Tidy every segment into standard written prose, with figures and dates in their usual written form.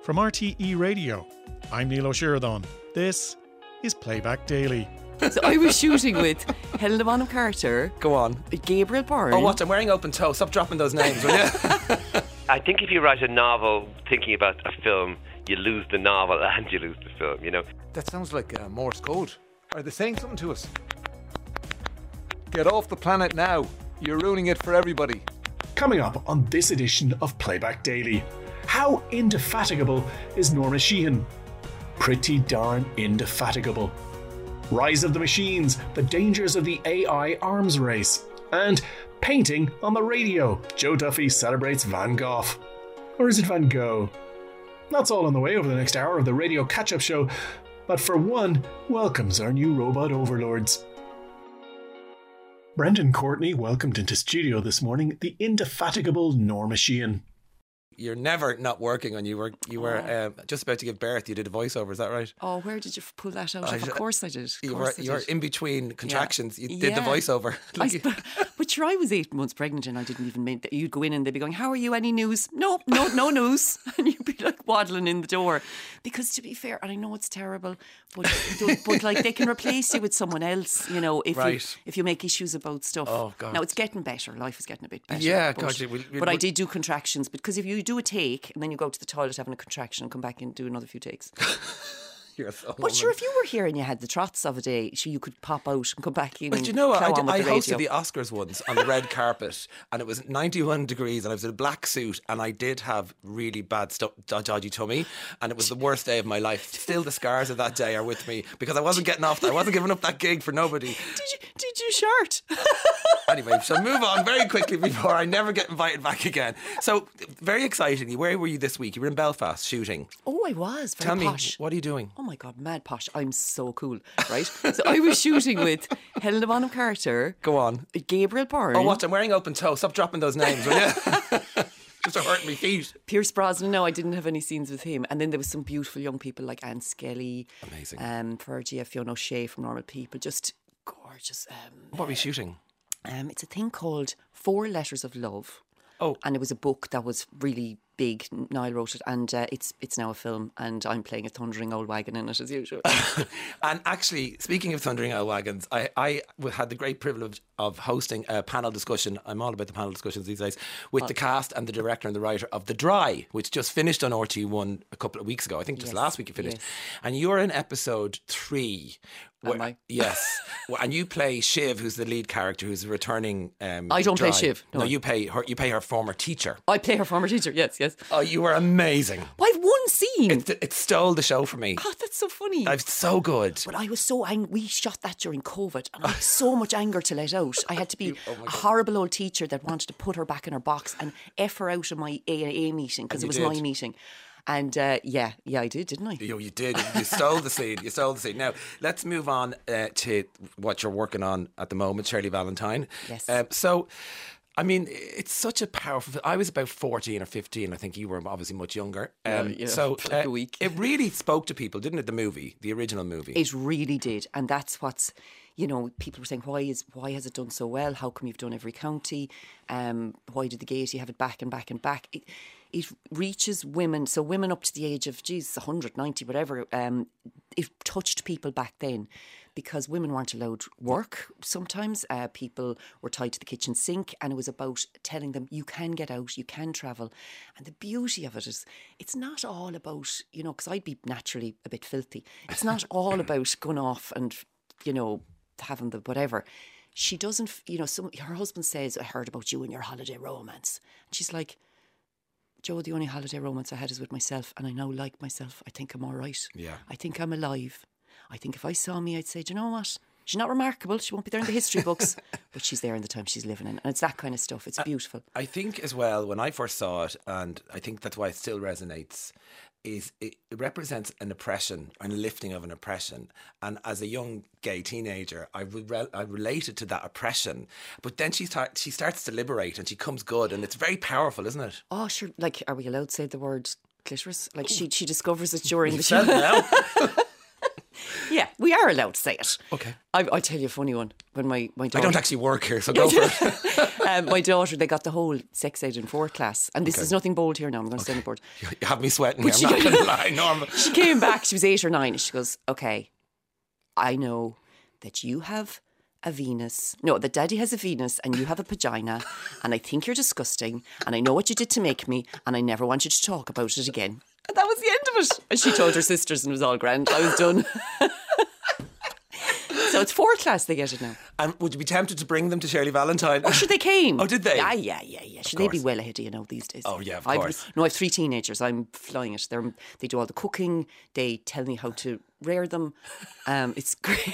From RTE Radio, I'm Neil O'Sheridan. This is Playback Daily. So I was shooting with Helena Bonham Carter. Go on. Gabriel Byrne. Oh, what? I'm wearing open toe. Stop dropping those names, will you? I think if you write a novel thinking about a film, you lose the novel and you lose the film, you know. That sounds like Morse code. Are they saying something to us? Get off the planet now. You're ruining it for everybody. Coming up on this edition of Playback Daily, how indefatigable is Norma Sheehan? Pretty darn indefatigable. Rise of the Machines, the dangers of the AI arms race. And painting on the radio, Joe Duffy celebrates Van Gogh. Or is it Van Gogh? That's all on the way over the next hour of the radio catch-up show. But for one, welcomes our new robot overlords. Brendan Courtney welcomed into studio this morning the indefatigable Norma Sheehan. You're never not working when you were just about to give birth. You did a voiceover, is that right? Oh, where did you pull that out of? Of course I did. You were in between contractions. Yeah. You did the voiceover. But sure, I was 8 months pregnant and I didn't even mean that. You'd go in and they'd be going, "How are you? Any news?" No news. And you'd be like waddling in the door. Because to be fair, and I know it's terrible, but like they can replace you with someone else, you know, if you make issues about stuff. Oh God. Now it's getting better. Life is getting a bit better. Yeah, but I did do contractions because if you do a take and then you go to the toilet having a contraction and come back and do another few takes. You're so but sure, if you were here and you had the trots of a day, sure you could pop out and come back in. But and you know what? I hosted radio. the Oscars once on the red carpet, and it was 91 degrees, and I was in a black suit, and I did have really bad dodgy tummy, and it was the worst day of my life. Still, the scars of that day are with me because I wasn't getting off. I wasn't giving up that gig for nobody. Did you shart? Anyway, so move on very quickly before I never get invited back again. So, very excitingly, where were you this week? You were in Belfast shooting. Oh, I was. Tell posh. me, what are you doing? Oh my God, mad posh. I'm so cool, right? So I was shooting with Helena Bonham Carter. Go on. Gabriel Byrne. Oh, what? I'm wearing open toe. Stop dropping those names, will you? Just to hurt my feet. Pierce Brosnan. No, I didn't have any scenes with him. And then there was some beautiful young people like Anne Skelly. Amazing. Fergie, Fiona O'Shea from Normal People. Just gorgeous. What were you shooting? It's a thing called 4 Letters of Love. Oh. And it was a book that was really big. Niall wrote it, and it's now a film, and I'm playing a thundering old wagon in it as usual. And actually, speaking of thundering old wagons, I had the great privilege of hosting a panel discussion. I'm all about the panel discussions these days with the cast and the director and the writer of The Dry, which just finished on RT1 a couple of weeks ago. I think just last week it finished. Yes. And you're in episode 3. Am I? Yes. And you play Shiv, who's the lead character, who's a returning. I don't play Shiv. No, you play her. You play her former teacher. I play her former teacher. Yes. Oh, you were amazing. Well, I've one scene. It stole the show for me. God, that's so funny. I'm so good. But I was so angry. We shot that during COVID, and I had so much anger to let out. I had to be a horrible old teacher that wanted to put her back in her box and F her out of my AA meeting because it was my meeting. And yeah, I did, didn't I? You did. You stole the scene. You stole the scene. Now, let's move on to what you're working on at the moment, Shirley Valentine. Yes. So, I mean, it's such a powerful... I was about 14 or 15. I think you were obviously much younger. So like a week. It really spoke to people, didn't it, the original movie? It really did. And that's what's... You know, people were saying, why has it done so well? How come you've done every county? Why did the Gaiety have it back and back and back? It reaches women, so women up to the age of, 100, 90, whatever. It touched people back then because women weren't allowed work sometimes. People were tied to the kitchen sink, and it was about telling them, you can get out, you can travel. And the beauty of it is, it's not all about, you know, because I'd be naturally a bit filthy. It's not all about going off and, you know, having the whatever. She doesn't, you know, her husband says, I heard about you and your holiday romance. And she's like, Joe, the only holiday romance I had is with myself, and I now like myself. I think I'm all right. Yeah. I think I'm alive. I think if I saw me, I'd say, do you know what? She's not remarkable. She won't be there in the history books, but she's there in the time she's living in. And it's that kind of stuff. It's beautiful. I think as well, when I first saw it, and I think that's why it still resonates, is it represents an oppression and a lifting of an oppression. And as a young gay teenager, I related to that oppression. But then she starts to liberate, and she comes good, and it's very powerful, isn't it? Oh, sure. Like, are we allowed to say the word clitoris? Like, she discovers it during the show. Now. Yeah, we are allowed to say it. Okay. I'll tell you a funny one. When my daughter... I don't actually work here, so go for it. My daughter, they got the whole sex ed in 4th class. And this is nothing bold here now. I'm going to stay on the board. You have me sweating here. I'm not going to lie. Normal. She came back. She was 8 or 9. And she goes, okay, I know that you have a Venus. No, that Daddy has a Venus and you have a vagina. And I think you're disgusting. And I know what you did to make me. And I never want you to talk about it again. And that was the end of it. And she told her sisters and it was all grand. I was done. So it's 4th class they get it now. And would you be tempted to bring them to Shirley Valentine? Oh, sure, they came. Oh, did they? Yeah. Should they be well ahead of you now these days? Oh, yeah, of course. I have 3 teenagers. I'm flying it. They do all the cooking. They tell me how to rear them. It's great.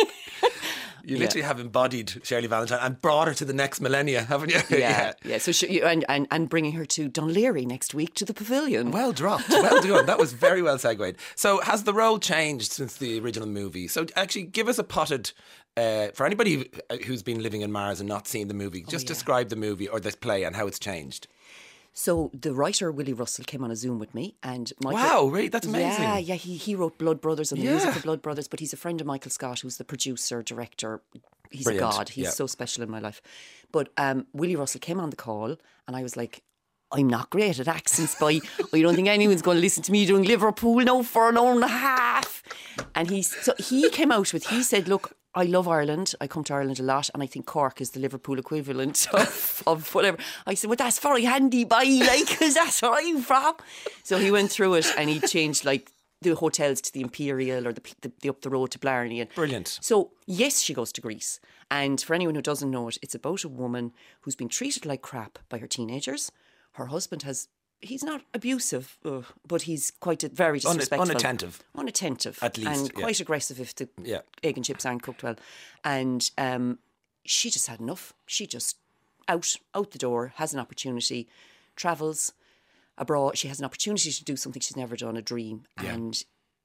You literally have embodied Shirley Valentine and brought her to the next millennia, haven't you? Yeah. So and bringing her to Dunleary next week to the pavilion. Well dropped. Well done. That was very well segued. So has the role changed since the original movie? So actually give us a potted, for anybody who's been living in Mars and not seen the movie, just describe the movie or this play and how it's changed. So the writer Willie Russell came on a Zoom with me and Michael... Wow, really? That's amazing. Yeah, he wrote Blood Brothers and the music for Blood Brothers, but he's a friend of Michael Scott, who's the producer, director. He's Brilliant. a god. He's so special in my life. But Willie Russell came on the call and I was like, I'm not great at accents, boy. I don't think anyone's going to listen to me doing Liverpool now for an hour and a half. And he came out with, he said, look, I love Ireland. I come to Ireland a lot and I think Cork is the Liverpool equivalent of whatever. I said, well, that's very handy, boy, like, because that's where I'm from. So he went through it and he changed, like, the hotels to the Imperial or the up the road to Blarney. Brilliant. So, yes, she goes to Greece. And for anyone who doesn't know it, it's about a woman who's been treated like crap by her teenagers. Her husband he's not abusive, but he's quite very disrespectful. Unattentive. At least. And quite aggressive if the egg and chips aren't cooked well. And she just had enough. She just out the door, has an opportunity, travels abroad. She has an opportunity to do something she's never done, a dream. Yeah. And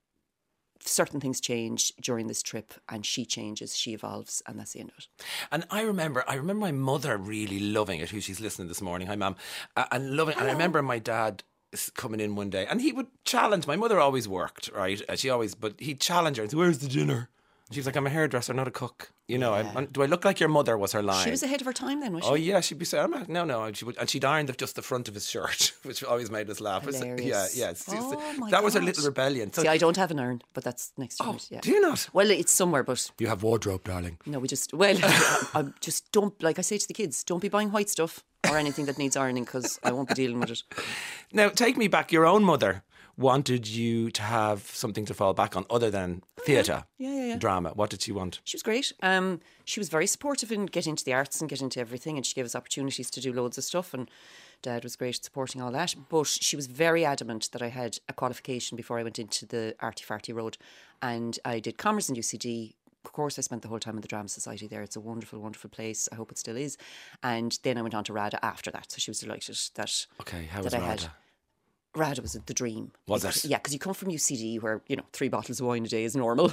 certain things change during this trip and she changes, she evolves, and that's the end of it. And I remember my mother really loving it, who she's listening this morning. Hi, Mum. And loving it. And I remember my dad coming in one day and he would challenge. My mother always worked, right? But he'd challenge her and say, where's the dinner? She was like, I'm a hairdresser, not a cook. You know, do I look like your mother, was her line. She was ahead of her time then, was she? Oh, yeah, she'd be saying, no. And she'd ironed just the front of his shirt, which always made us laugh. Hilarious. Yeah. Oh, that was her little rebellion. So, see, I don't have an urn, but that's next to it. Yeah. Do you not? Well, it's somewhere, but... You have wardrobe, darling. No, I just don't, like I say to the kids, don't be buying white stuff or anything that needs ironing because I won't be dealing with it. Now, take me back. Your own mother wanted you to have something to fall back on other than theatre, drama. What did she want? She was great. She was very supportive in getting into the arts and getting into everything, and she gave us opportunities to do loads of stuff, and Dad was great at supporting all that. But she was very adamant that I had a qualification before I went into the arty-farty road, and I did commerce in UCD. Of course, I spent the whole time in the Drama Society there. It's a wonderful, wonderful place. I hope it still is. And then I went on to RADA after that, so she was delighted that... Okay, how was RADA? RADA was the dream. Was it? Yeah, because you come from UCD where, 3 bottles of wine a day is normal.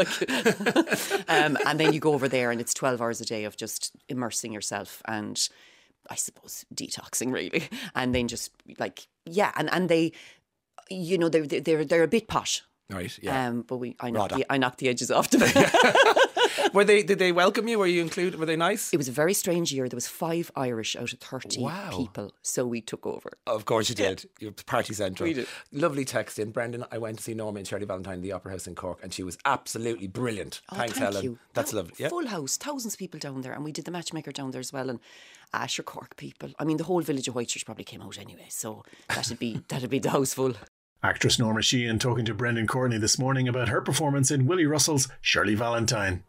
And then you go over there and it's 12 hours a day of just immersing yourself and, I suppose, detoxing really. And then just and they, they're a bit posh. Right, yeah. But I knocked the edges off them. Did they welcome you? Were you included? Were they nice? It was a very strange year. There was 5 Irish out of 30 people. So we took over. Of course you did. You're party central. We did. Lovely text in. Brendan, I went to see Norma and Shirley Valentine in the Opera House in Cork and she was absolutely brilliant. Thanks, thank Helen. you. That's lovely. Yeah. Full house, thousands of people down there. And we did the Matchmaker down there as well. And Asher Cork people. I mean, the whole village of Whitechurch probably came out anyway. So that'd be the house full. Actress Norma Sheehan talking to Brendan Courtney this morning about her performance in Willie Russell's Shirley Valentine.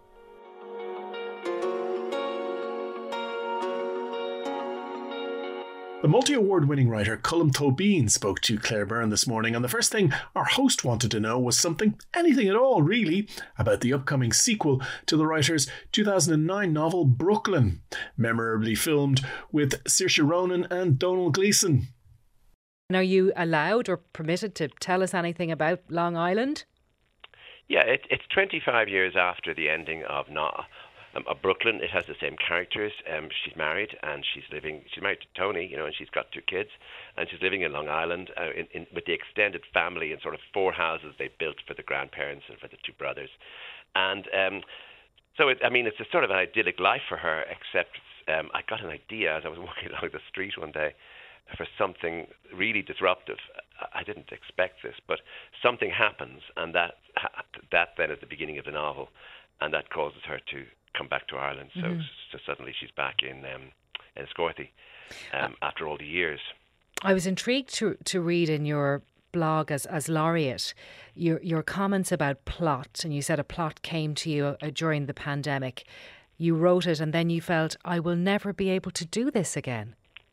The multi-award-winning writer Colm Tóibín spoke to Claire Byrne this morning, and the first thing our host wanted to know was anything at all really, about the upcoming sequel to the writer's 2009 novel Brooklyn, memorably filmed with Saoirse Ronan and Domhnall Gleeson. And are you allowed or permitted to tell us anything about Long Island? Yeah, it's 25 years after the ending of Brooklyn, it has the same characters. She's married, and she's married to Tony, and she's got 2 kids, and she's living in Long Island with the extended family in sort of 4 houses they built for the grandparents and for the 2 brothers. And so, it's a sort of an idyllic life for her, except I got an idea as I was walking along the street one day for something really disruptive. I didn't expect this, but something happens, and that then is the beginning of the novel, and that causes her to come back to Ireland. So suddenly she's back in Scorthy after all the years. I was intrigued to read in your blog as laureate your comments about plot, and you said a plot came to you during the pandemic. You wrote it and then you felt, I will never be able to do this again.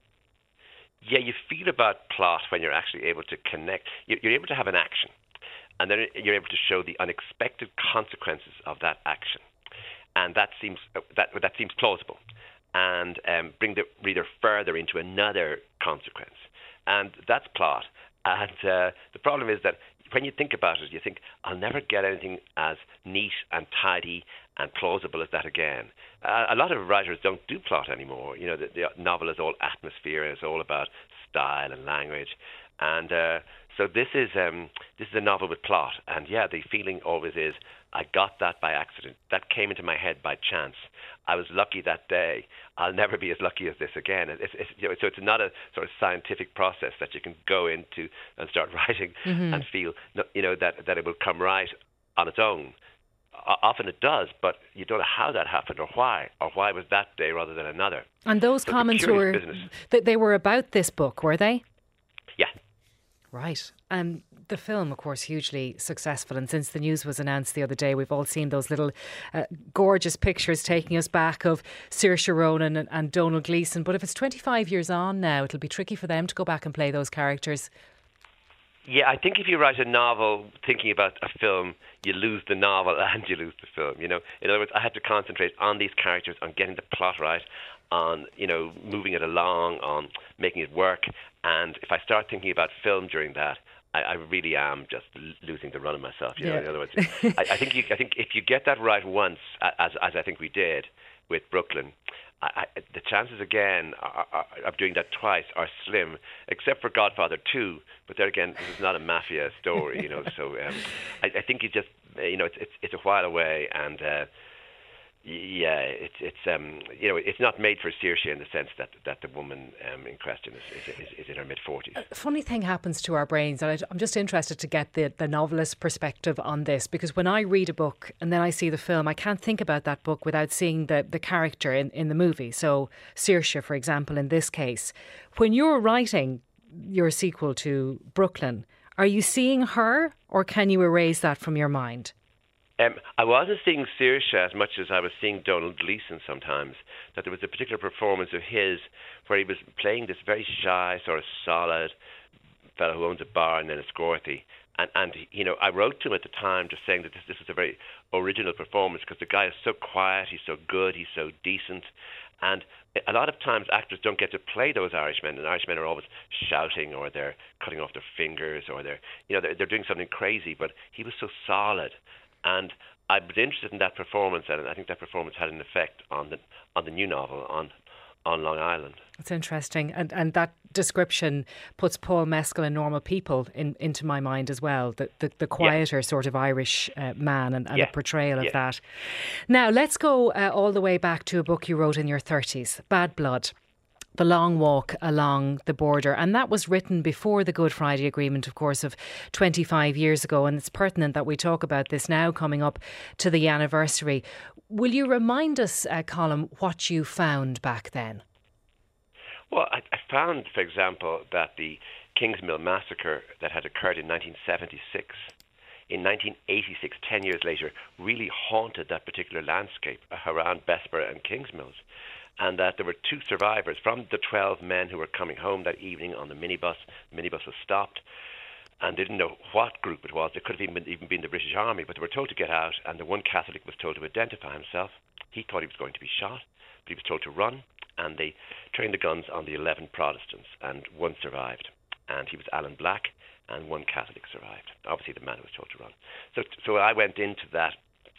Yeah, you feel about plot when you're actually able to connect. You're able to have an action, and then you're able to show the unexpected consequences of that action, and that seems plausible, and bring the reader further into another consequence, and that's plot. And the problem is that when you think about it, you think, I'll never get anything as neat and tidy and plausible as that again. A lot of writers don't do plot anymore. The novel is all atmosphere, and it's all about style and language. And so this is a novel with plot. And yeah, the feeling always is, I got that by accident. That came into my head by chance. I was lucky that day. I'll never be as lucky as this again. So it's not a sort of scientific process that you can go into and start writing and feel, that it will come right on its own. Often it does, but you don't know how that happened or why was that day rather than another. And those comments they were about this book, were they? Yeah. Right. And the film, of course, hugely successful. And since the news was announced the other day, we've all seen those little gorgeous pictures taking us back of Saoirse Ronan and Donald Gleeson. But if it's 25 years on now, it'll be tricky for them to go back and play those characters. Yeah, I think if you write a novel thinking about a film, you lose the novel and you lose the film. In other words, I had to concentrate on these characters, on getting the plot right, on moving it along, on making it work. And if I start thinking about film during that, I really am just losing the run of myself. In other words, I think if you get that right once, as I think we did with Brooklyn, the chances again of doing that twice are slim, except for Godfather 2. But there again, this is not a mafia story, So I think you just, it's a while away, and it's not made for Saoirse in the sense that the woman in question is in her mid-40s. A funny thing happens to our brains, and I'm just interested to get the novelist's perspective on this, because when I read a book and then I see the film, I can't think about that book without seeing the character in the movie. So Saoirse, for example, in this case. When you're writing your sequel to Brooklyn, are you seeing her, or can you erase that from your mind? I wasn't seeing Saoirse as much as I was seeing Donald Gleeson sometimes. That there was a particular performance of his where he was playing this very shy, sort of solid fellow who owns a bar in Enniscorthy. And I wrote to him at the time just saying that this was a very original performance because the guy is so quiet, he's so good, he's so decent. And a lot of times actors don't get to play those Irishmen, and Irishmen are always shouting, or they're cutting off their fingers, or they're doing something crazy. But he was so solid. And I was interested in that performance, and I think that performance had an effect on the new novel, on Long Island. It's interesting. And that description puts Paul Mescal and Normal People into my mind as well, the quieter sort of Irish man and the portrayal of that. Now, let's go all the way back to a book you wrote in your 30s, Bad Blood. The Long Walk Along the Border. And that was written before the Good Friday Agreement, of course, of 25 years ago. And it's pertinent that we talk about this now, coming up to the anniversary. Will you remind us, Colm, what you found back then? Well, I found, for example, that the Kingsmill massacre that had occurred in 1976, in 1986, 10 years later, really haunted that particular landscape around Bessborough and Kingsmills. And that there were 2 survivors from the 12 men who were coming home that evening on the minibus. The minibus was stopped, and they didn't know what group it was. It could have even been the British Army, but they were told to get out, and the one Catholic was told to identify himself. He thought he was going to be shot, but he was told to run, and they trained the guns on the 11 Protestants, and 1 survived. And he was Alan Black, and 1 Catholic survived. Obviously, the man who was told to run. So I went into that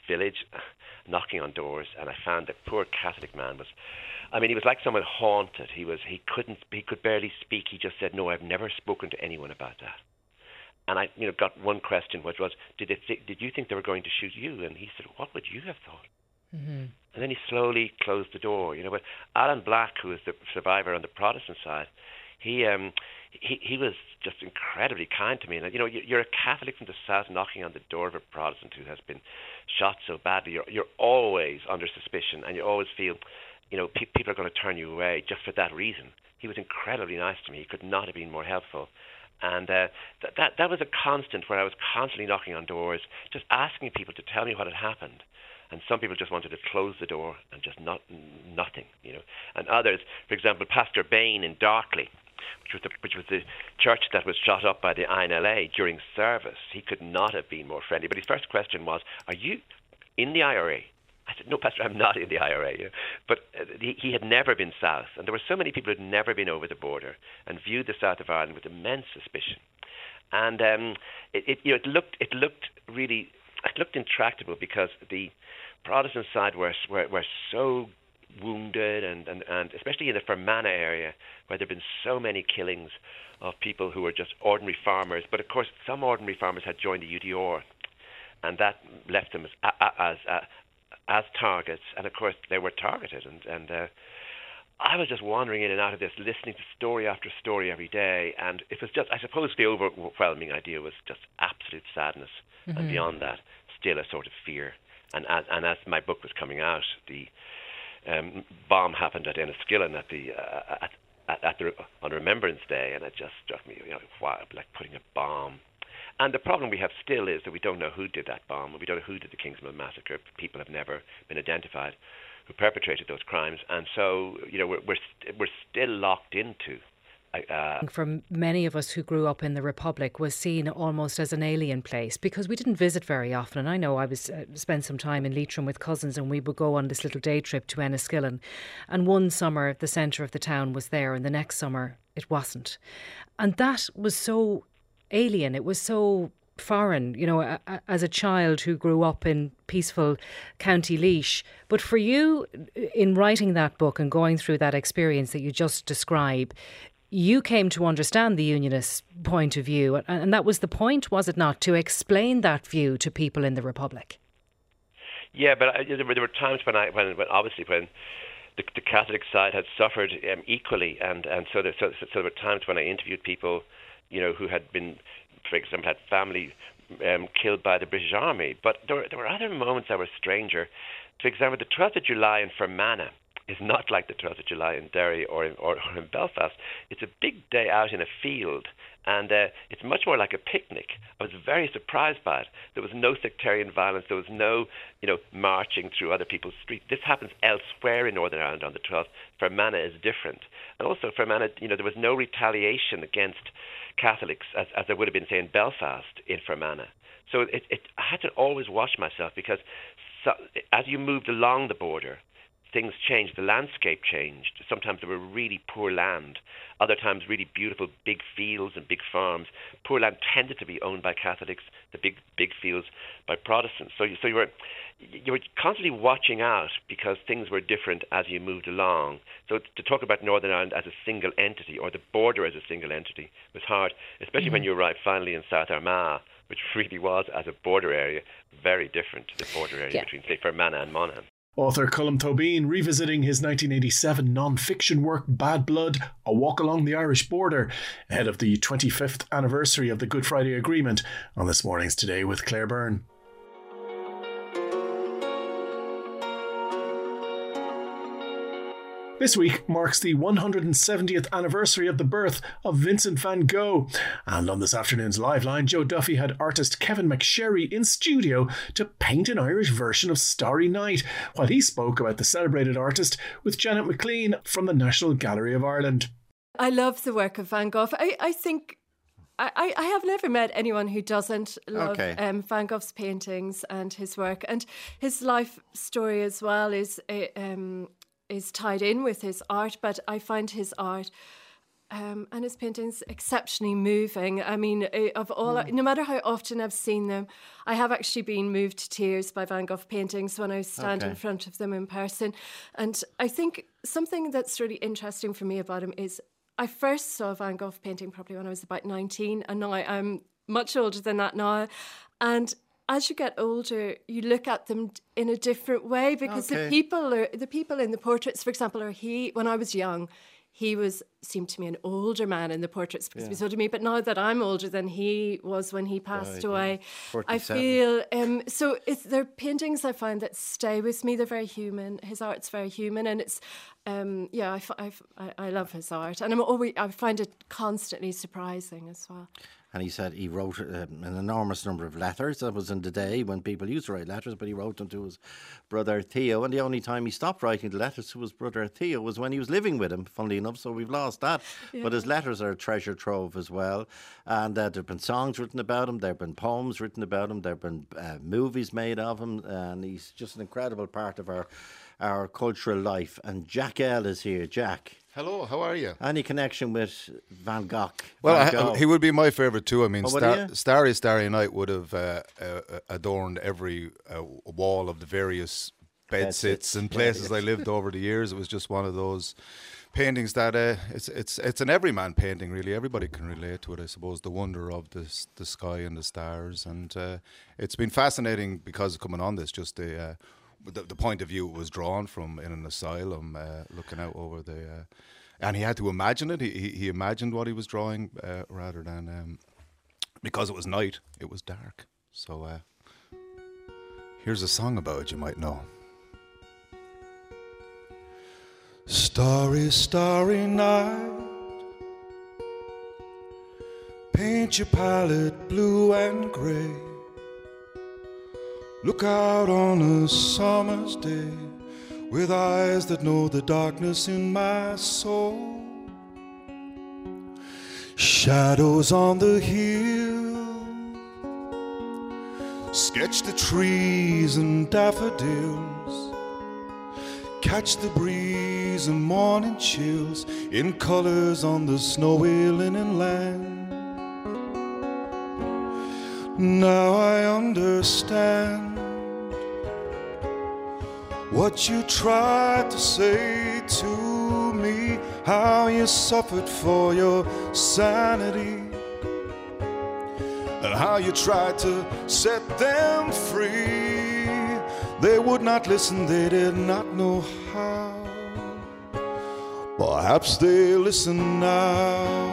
village, knocking on doors, and I found the poor Catholic man was, I mean, he was like someone haunted. He could barely speak. He just said, "No, I've never spoken to anyone about that." And I, got one question, which was, did you think they were going to shoot you? And he said, "What would you have thought?" Mm-hmm. And then he slowly closed the door. But Alan Black, who was the survivor on the Protestant side, he was just incredibly kind to me. And you're a Catholic from the South knocking on the door of a Protestant who has been shot so badly. You're always under suspicion, and you always feel, people are going to turn you away just for that reason. He was incredibly nice to me. He could not have been more helpful. And that was a constant, where I was constantly knocking on doors, just asking people to tell me what had happened. And some people just wanted to close the door and just nothing. And others, for example, Pastor Bain in Darkley, which was the church that was shot up by the INLA during service. He could not have been more friendly. But his first question was, "Are you in the IRA?" I said, "No, Pastor, I'm not in the IRA." But he had never been south, and there were so many people who had never been over the border and viewed the south of Ireland with immense suspicion. And it looked intractable, because the Protestant side were so wounded, and especially in the Fermanagh area, where there have been so many killings of people who were just ordinary farmers. But of course, some ordinary farmers had joined the UDR, and that left them as targets. And of course, they were targeted. And I was just wandering in and out of this, listening to story after story every day. And it was just, I suppose, the overwhelming idea was just absolute sadness, mm-hmm. and beyond that, still a sort of fear. And as my book was coming out, the bomb happened at Enniskillen on Remembrance Day, and it just struck me, wow, like putting a bomb. And the problem we have still is that we don't know who did that bomb. We don't know who did the Kingsmill massacre. People have never been identified who perpetrated those crimes, and so we're still locked into. For many of us who grew up in the Republic, was seen almost as an alien place, because we didn't visit very often. And I know I was spent some time in Leitrim with cousins, and we would go on this little day trip to Enniskillen. And one summer the centre of the town was there, and the next summer it wasn't. And that was so alien. It was so foreign, as a child who grew up in peaceful County Laois. But for you, in writing that book and going through that experience that you just described, you came to understand the Unionist point of view, and that was the point, was it not, to explain that view to people in the Republic? Yeah, but there were times when obviously the Catholic side had suffered equally, and so there were times when I interviewed people, who had been, for example, had family killed by the British Army. But there were other moments that were stranger. For example, the 12th of July in Fermanagh is not like the 12th of July in Derry or in Belfast. It's a big day out in a field, and it's much more like a picnic. I was very surprised by it. There was no sectarian violence. There was no, marching through other people's streets. This happens elsewhere in Northern Ireland on the 12th. Fermanagh is different. And also Fermanagh, there was no retaliation against Catholics as there would have been, say, in Belfast in Fermanagh. So I had to always watch myself, because as you moved along the border, things changed. The landscape changed. Sometimes there were really poor land. Other times really beautiful big fields and big farms. Poor land tended to be owned by Catholics, the big fields by Protestants. So you were constantly watching out, because things were different as you moved along. So to talk about Northern Ireland as a single entity, or the border as a single entity, was hard, especially when you arrived finally in South Armagh, which really was, as a border area, very different to the border area between, say, Fermanagh and Monaghan. Author Colm Tóibín revisiting his 1987 non-fiction work Bad Blood, A Walk Along the Irish Border, ahead of the 25th anniversary of the Good Friday Agreement, on This Morning's Today with Claire Byrne. This week marks the 170th anniversary of the birth of Vincent van Gogh. And on this afternoon's Live Line, Joe Duffy had artist Kevin McSherry in studio to paint an Irish version of Starry Night, while he spoke about the celebrated artist with Janet McLean from the National Gallery of Ireland. I love the work of Van Gogh. I think I have never met anyone who doesn't love Van Gogh's paintings and his work. And his life story as well is tied in with his art, but I find his art and his paintings exceptionally moving. I mean, no matter how often I've seen them, I have actually been moved to tears by Van Gogh paintings when I stand in front of them in person. And I think something that's really interesting for me about him is I first saw a Van Gogh painting probably when I was about 19, and now I'm much older than that now. And as you get older, you look at them in a different way, because the people in the portraits, for example, when I was young, he seemed to me an older man in the portraits because he was older than me. But now that I'm older than he was when he passed away, 47. I feel so. They're paintings I find that stay with me. They're very human. His art's very human, and it's I love his art, and I find it constantly surprising as well. And he said he wrote an enormous number of letters. That was in the day when people used to write letters, but he wrote them to his brother Theo. And the only time he stopped writing the letters to his brother Theo was when he was living with him, funnily enough. So we've lost that. Yeah. But his letters are a treasure trove as well. And there have been songs written about him. There have been poems written about him. There have been movies made of him. And he's just an incredible part of our cultural life. And Jack L is here. Jack. Hello, how are you? Any connection with Van Gogh? Well, he would be my favourite too. I mean, Starry Night would have adorned every wall of the various bedsits and places I lived over the years. It was just one of those paintings that it's an everyman painting, really. Everybody can relate to it, I suppose. The wonder of the sky and the stars, and it's been fascinating because of coming on this. Just the point of view it was drawn from in an asylum, looking out over the. And he had to imagine it. He imagined what he was drawing rather than because it was night. It was dark. So here's a song about it you might know. Starry, starry night, paint your palette blue and grey. Look out on a summer's day with eyes that know the darkness in my soul. Shadows on the hill, sketch the trees and daffodils, catch the breeze and morning chills in colors on the snowy linen land. Now I understand what you tried to say to me, how you suffered for your sanity, and how you tried to set them free. They would not listen, they did not know how. Perhaps they listen now.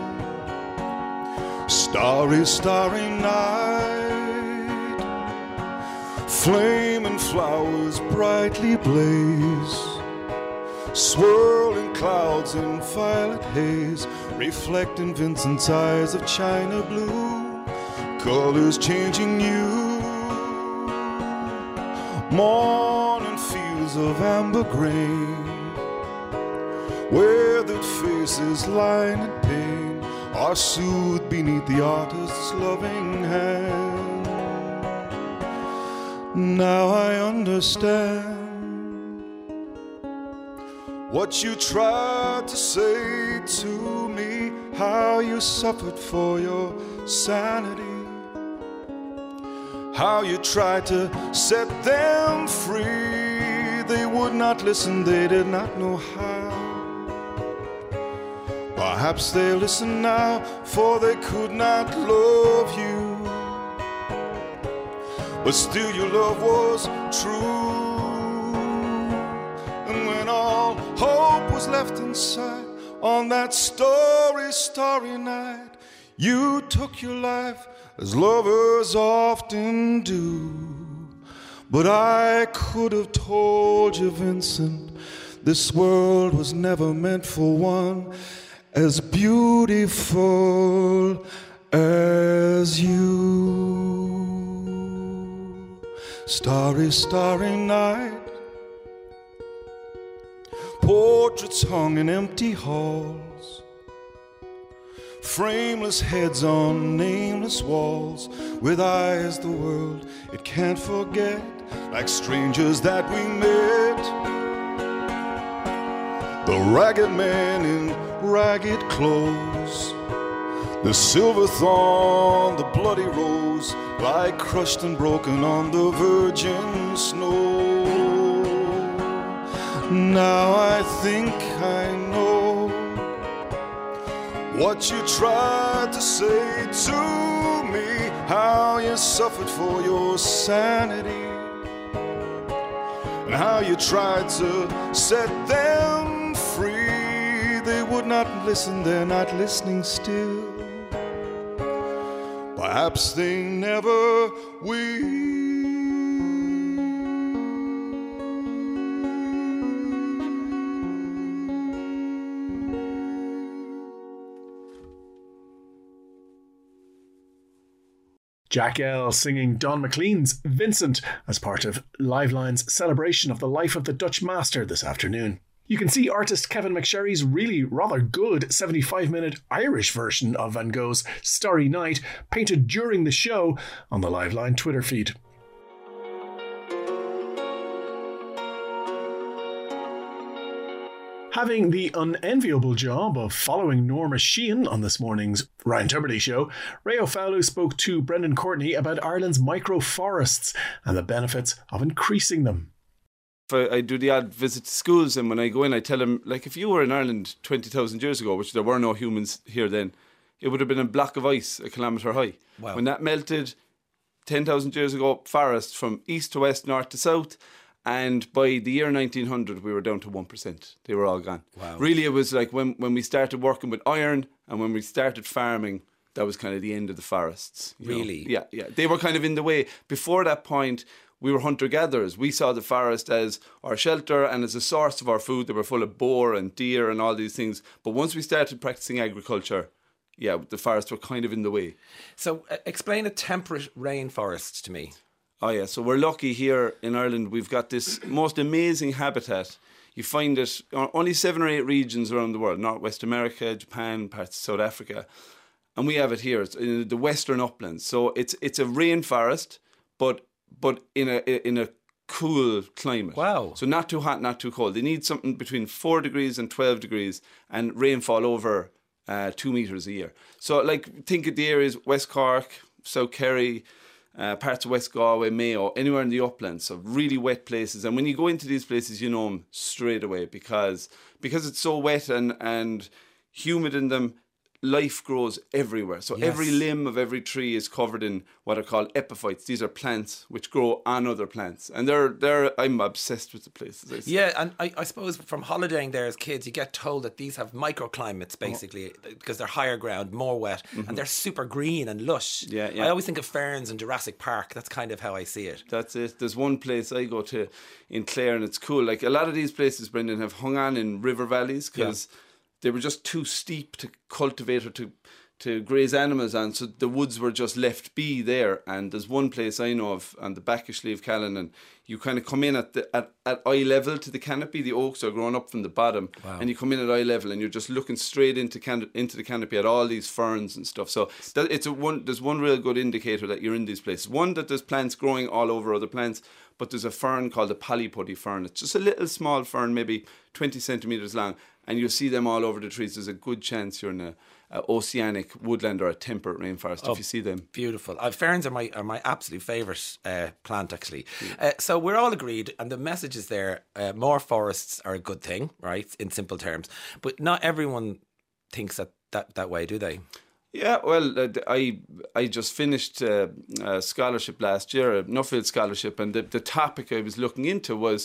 Starry, starry night, flame and flowers brightly blaze, swirling clouds in violet haze, reflecting Vincent's eyes of china blue, colors changing hue, morning fields of amber grain, weathered faces lying in pain are soothed beneath the artist's loving hand. Now I understand what you tried to say to me, how you suffered for your sanity, how you tried to set them free. They would not listen, they did not know how. Perhaps they listen now, for they could not love you, but still your love was true. And when all hope was left inside, on that starry, starry night, you took your life as lovers often do. But I could have told you, Vincent, this world was never meant for one as beautiful as you. Starry, starry night, portraits hung in empty halls, frameless heads on nameless walls, with eyes the world it can't forget, like strangers that we met. The ragged man in ragged clothes, the silver thorn, the bloody rose, lie crushed and broken on the virgin snow. Now I think I know what you tried to say to me, how you suffered for your sanity, and how you tried to set them free. They would not listen, they're not listening still. Perhaps they never will. Jack L singing Don McLean's Vincent as part of Liveline's celebration of the life of the Dutch master this afternoon. You can see artist Kevin McSherry's really rather good 75-minute Irish version of Van Gogh's Starry Night painted during the show on the Liveline Twitter feed. Having the unenviable job of following Norma Sheehan on this morning's Ryan Tuberty show, Ray O'Fowlu spoke to Brendan Courtney about Ireland's microforests and the benefits of increasing them. I do the odd visit to schools, and when I go in I tell them, like, if you were in Ireland 20,000 years ago, which there were no humans here then, it would have been a block of ice a kilometre high. Wow. When that melted 10,000 years ago, forest from east to west, north to south, and by the year 1900 we were down to 1%. They were all gone. Wow. Really, it was like when we started working with iron and when we started farming, that was kind of the end of the forests. Really? Yeah. They were kind of in the way. Before that point, we were hunter-gatherers. We saw the forest as our shelter and as a source of our food. They were full of boar and deer and all these things. But once we started practicing agriculture, the forests were kind of in the way. So explain a temperate rainforest to me. Oh yeah, so we're lucky here in Ireland. We've got this most amazing habitat. You find it only 7 or 8 regions around the world, Northwest America, Japan, parts of South Africa. And we have it here. It's in the western uplands. So it's a rainforest, but in a cool climate. Wow. So not too hot, not too cold. They need something between 4 degrees and 12 degrees and rainfall over 2 metres a year. So like think of the areas West Cork, South Kerry, parts of West Galway, Mayo, anywhere in the uplands, so really wet places. And when you go into these places, you know them straight away because it's so wet and humid in them. Life grows everywhere. So yes. Every limb of every tree is covered in what are called epiphytes. These are plants which grow on other plants. And I'm obsessed with the places. Yeah, and I suppose from holidaying there as kids, you get told that these have microclimates, basically, because they're higher ground, more wet, and they're super green and lush. Yeah. I always think of ferns and Jurassic Park. That's kind of how I see it. That's it. There's one place I go to in Clare, and it's cool. Like a lot of these places, Brendan, have hung on in river valleys because they were just too steep to cultivate or to graze animals on, so the woods were just left be there. And there's one place I know of on the back of Slieve Callan, and you kind of come in at eye level to the canopy. The oaks are growing up from the bottom, and you come in at eye level, and you're just looking straight into the canopy at all these ferns and stuff. So there's one real good indicator that you're in these places. One, that there's plants growing all over other plants, but there's a fern called the polypody fern. It's just a little small fern, maybe 20 centimetres long, and you'll see them all over the trees. There's a good chance you're in a oceanic woodland or a temperate rainforest if you see them. Beautiful. Ferns are my absolute favourite plant, actually. So we're all agreed, and the message is there, more forests are a good thing, right, in simple terms. But not everyone thinks that way, do they? Yeah, well, I just finished a scholarship last year, a Nuffield scholarship, and the topic I was looking into was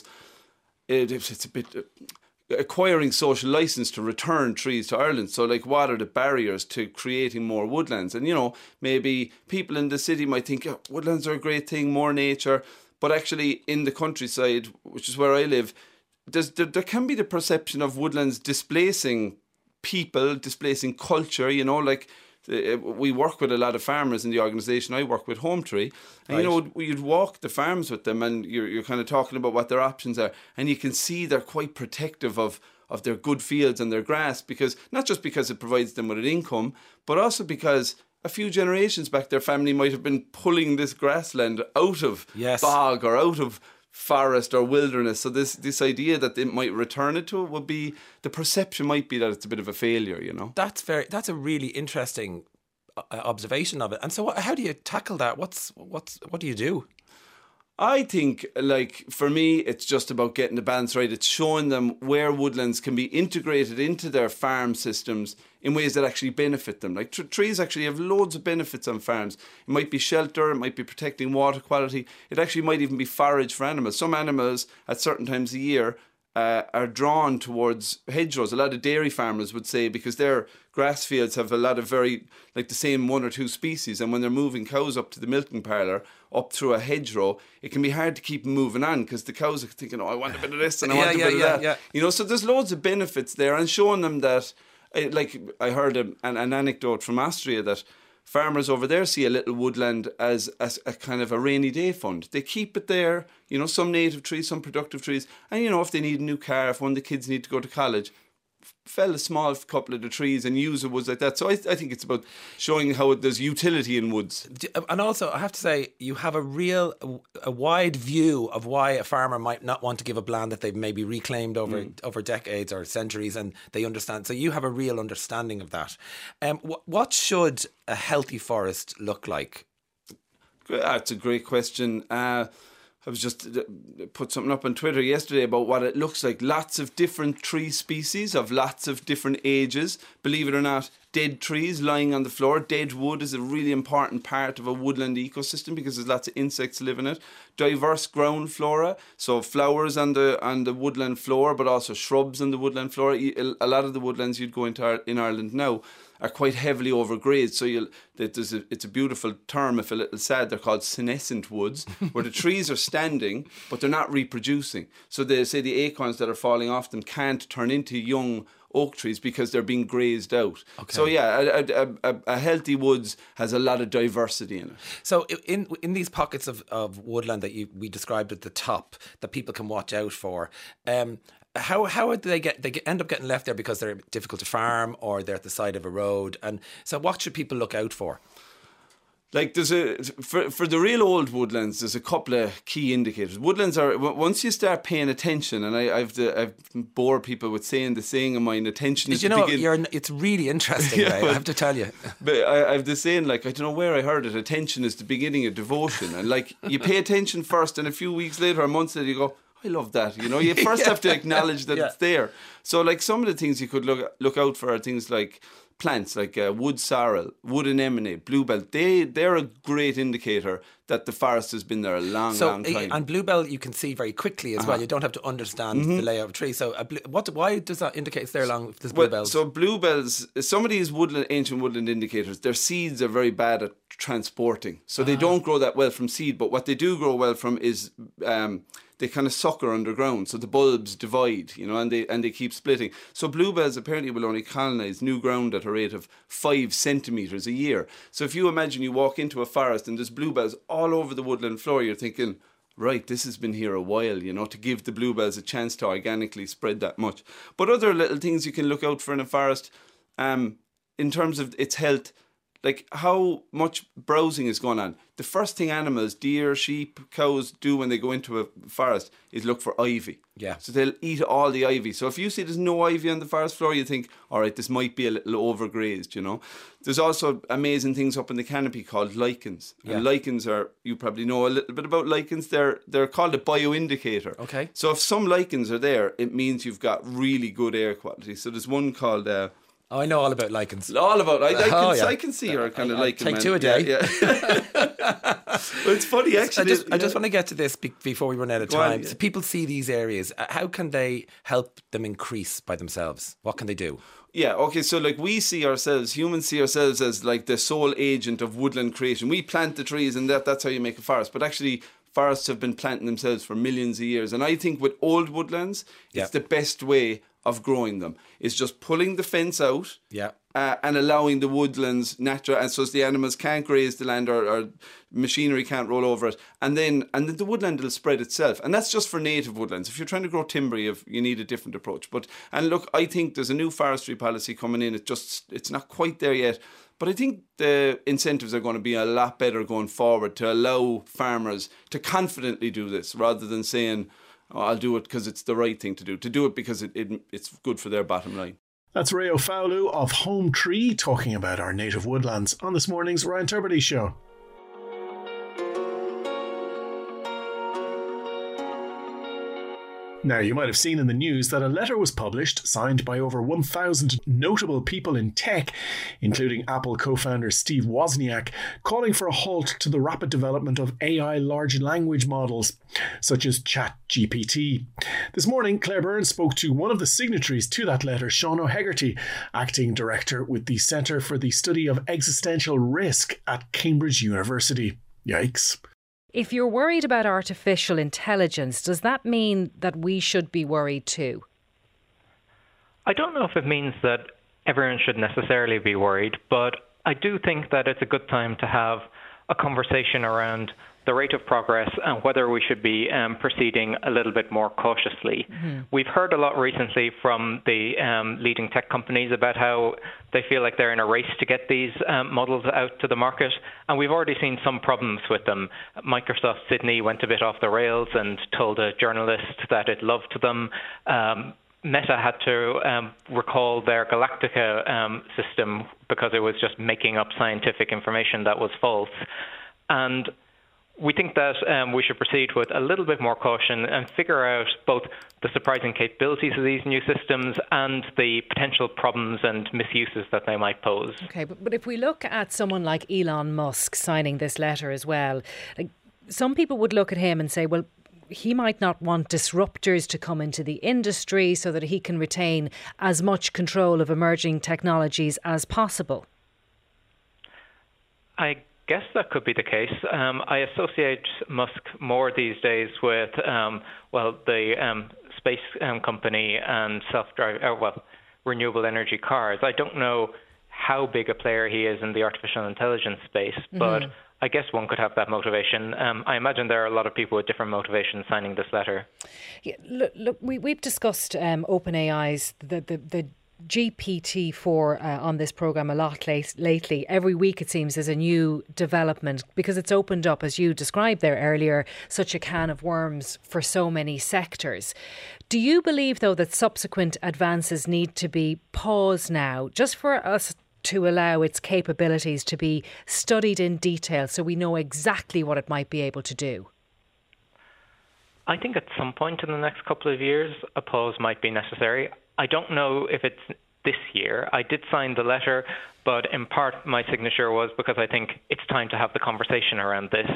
it's a bit acquiring social license to return trees to Ireland. So, like, what are the barriers to creating more woodlands? And, maybe people in the city might think, woodlands are a great thing, more nature. But actually, in the countryside, which is where I live, there can be the perception of woodlands displacing people, displacing culture, like... We work with a lot of farmers in the organisation. I work with Home Tree, and you'd walk the farms with them, and you're kind of talking about what their options are, and you can see they're quite protective of their good fields and their grass, because not just because it provides them with an income, but also because a few generations back their family might have been pulling this grassland out of bog or out of forest or wilderness. So this idea that they might return it to it would be, the perception might be that it's a bit of a failure, you know. That's a really interesting observation of it. And so how do you tackle that? What do you do? I think, like, for me, it's just about getting the balance right. It's showing them where woodlands can be integrated into their farm systems in ways that actually benefit them. Like, trees actually have loads of benefits on farms. It might be shelter, it might be protecting water quality. It actually might even be forage for animals. Some animals, at certain times of the year, are drawn towards hedgerows. A lot of dairy farmers would say, because their grass fields have a lot of the same one or two species, and when they're moving cows up to the milking parlour, up through a hedgerow, it can be hard to keep them moving on because the cows are thinking, I want a bit of this and I want a bit of that. Yeah. You know, so there's loads of benefits there, and showing them that, like I heard an anecdote from Austria that farmers over there see a little woodland as a kind of a rainy day fund. They keep it there, you know, some native trees, some productive trees. And, you know, if they need a new car, if one of the kids need to go to college, fell a small couple of the trees and use the woods like that. So I think it's about showing how there's utility in woods. And also, I have to say, you have a wide view of why a farmer might not want to give up land that they've maybe reclaimed over decades or centuries, and they understand. So you have a real understanding of that. What should a healthy forest look like? That's a great question. I was just put something up on Twitter yesterday about what it looks like. Lots of different tree species of lots of different ages. Believe it or not, dead trees lying on the floor. Dead wood is a really important part of a woodland ecosystem because there's lots of insects live in it. Diverse ground flora, so flowers on the woodland floor, but also shrubs on the woodland floor. A lot of the woodlands you'd go into in Ireland now are quite heavily overgrazed. So it's a beautiful term, if a little sad. They're called senescent woods, where the trees are standing, but they're not reproducing. So they say the acorns that are falling off them can't turn into young oak trees because they're being grazed out. Okay. So yeah, a healthy woods has a lot of diversity in it. So in these pockets of woodland that we described at the top that people can watch out for, how do they end up getting left there because they're difficult to farm or they're at the side of a road? And so what should people look out for? Like for the real old woodlands, there's a couple of key indicators. Woodlands are, once you start paying attention, and I've bored people with saying the saying of mine, attention is the beginning. It's really interesting, yeah, I have to tell you. But I have the saying, like, I don't know where I heard it, attention is the beginning of devotion. And like, you pay attention first, and a few weeks later or months later you go, I love that, you know. You first have to acknowledge that it's there. So like some of the things you could look out for are things like plants, like wood sorrel, wood anemone, bluebell. They're a great indicator that the forest has been there a long time. And bluebell you can see very quickly as well. You don't have to understand the layout of a tree. So why does that indicate it's there long? Bluebells? So bluebells, some of these ancient woodland indicators, their seeds are very bad at transporting. So they don't grow that well from seed. But what they do grow well from is they kind of sucker underground, so the bulbs divide, you know, and they keep splitting. So bluebells apparently will only colonise new ground at a rate of 5 centimetres a year. So if you imagine you walk into a forest and there's bluebells all over the woodland floor, you're thinking, right, this has been here a while, you know, to give the bluebells a chance to organically spread that much. But other little things you can look out for in a forest, in terms of its health, like how much browsing is going on. The first thing animals, deer, sheep, cows do when they go into a forest is look for ivy. Yeah. So they'll eat all the ivy. So if you see there's no ivy on the forest floor, you think, all right, this might be a little overgrazed, you know. There's also amazing things up in the canopy called lichens. Yeah. And lichens are, you probably know a little bit about lichens, they're called a bioindicator. Okay. So if some lichens are there, it means you've got really good air quality. So there's one called... I know all about lichens. All about I can see her kind of lichen. Take man. 2 a day. Yeah. Well, it's funny actually. I just want to get to this before we run out of time. So people see these areas. How can they help them increase by themselves? What can they do? Yeah, okay, so like we see ourselves, humans see ourselves as like the sole agent of woodland creation. We plant the trees and that's how you make a forest. But actually, forests have been planting themselves for millions of years. And I think with old woodlands, it's the best way of growing them is just pulling the fence out and allowing the woodlands natural, and so the animals can't graze the land or machinery can't roll over it, and then the woodland will spread itself. And that's just for native woodlands. If you're trying to grow timber, you need a different approach. And look, I think there's a new forestry policy coming in. It's not quite there yet, But I think the incentives are going to be a lot better going forward to allow farmers to confidently do this rather than saying, oh, I'll do it because it's the right thing to do it because it's good for their bottom line. That's Ray O'Fowlu of Home Tree talking about our native woodlands on this morning's Ryan Tubridy Show. Now, you might have seen in the news that a letter was published signed by over 1,000 notable people in tech, including Apple co-founder Steve Wozniak, calling for a halt to the rapid development of AI large language models, such as ChatGPT. This morning, Claire Burns spoke to one of the signatories to that letter, Sean O'Hegarty, acting director with the Centre for the Study of Existential Risk at Cambridge University. Yikes. If you're worried about artificial intelligence, does that mean that we should be worried too? I don't know if it means that everyone should necessarily be worried, but I do think that it's a good time to have a conversation around the rate of progress and whether we should be proceeding a little bit more cautiously. Mm-hmm. We've heard a lot recently from the leading tech companies about how they feel like they're in a race to get these models out to the market, and we've already seen some problems with them. Microsoft Sydney went a bit off the rails and told a journalist that it loved them. Meta had to recall their Galactica system because it was just making up scientific information that was false. And we think that we should proceed with a little bit more caution and figure out both the surprising capabilities of these new systems and the potential problems and misuses that they might pose. Okay, but if we look at someone like Elon Musk signing this letter as well, like, some people would look at him and say, well, he might not want disruptors to come into the industry so that he can retain as much control of emerging technologies as possible. I guess that could be the case. I associate Musk more these days with, the space company and renewable energy cars. I don't know how big a player he is in the artificial intelligence space, but I guess one could have that motivation. I imagine there are a lot of people with different motivations signing this letter. Yeah, look, we've discussed OpenAI's the GPT-4 on this programme a lot lately. Every week it seems there's a new development because it's opened up, as you described there earlier, such a can of worms for so many sectors. Do you believe, though, that subsequent advances need to be paused now, just for us to allow its capabilities to be studied in detail so we know exactly what it might be able to do? I think at some point in the next couple of years, a pause might be necessary. I don't know if it's this year. I did sign the letter, but in part my signature was because I think it's time to have the conversation around this.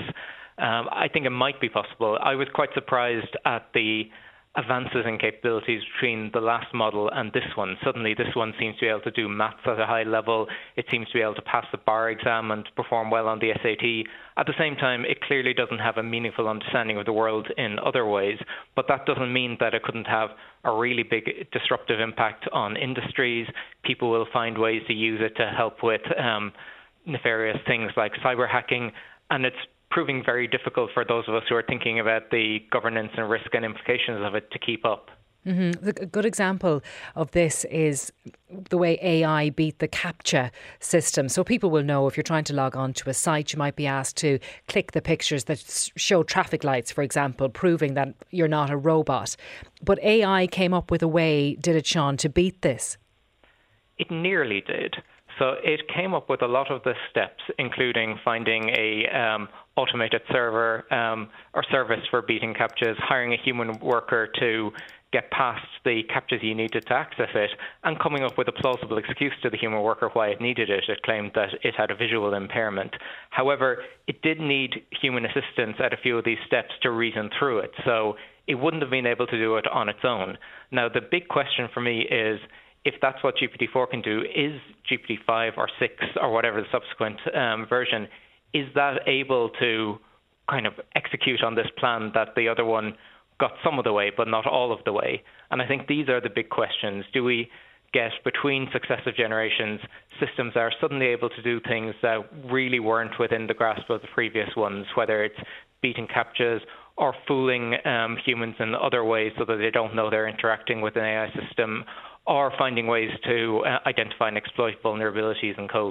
I think it might be possible. I was quite surprised at the advances in capabilities between the last model and this one. Suddenly this one seems to be able to do maths at a high level. It seems to be able to pass the bar exam and perform well on the SAT. At the same time, it clearly doesn't have a meaningful understanding of the world in other ways, but that doesn't mean that it couldn't have a really big disruptive impact on industries. People will find ways to use it to help with nefarious things like cyber hacking, and it's proving very difficult for those of us who are thinking about the governance and risk and implications of it to keep up. Mm-hmm. A good example of this is the way AI beat the CAPTCHA system. So people will know if you're trying to log on to a site, you might be asked to click the pictures that show traffic lights, for example, proving that you're not a robot. But AI came up with a way, did it, Sean, to beat this? It nearly did. So it came up with a lot of the steps, including finding a automated server or service for beating CAPTCHAs, hiring a human worker to get past the CAPTCHAs you needed to access it, and coming up with a plausible excuse to the human worker why it needed it. It claimed that it had a visual impairment. However, it did need human assistance at a few of these steps to reason through it, so it wouldn't have been able to do it on its own. Now, the big question for me is, if that's what GPT-4 can do, is GPT-5 or 6 or whatever the subsequent version, is that able to kind of execute on this plan that the other one got some of the way but not all of the way? And I think these are the big questions. Do we get, between successive generations, systems that are suddenly able to do things that really weren't within the grasp of the previous ones, whether it's beating CAPTCHAs or fooling humans in other ways so that they don't know they're interacting with an AI system, or finding ways to identify and exploit vulnerabilities in code?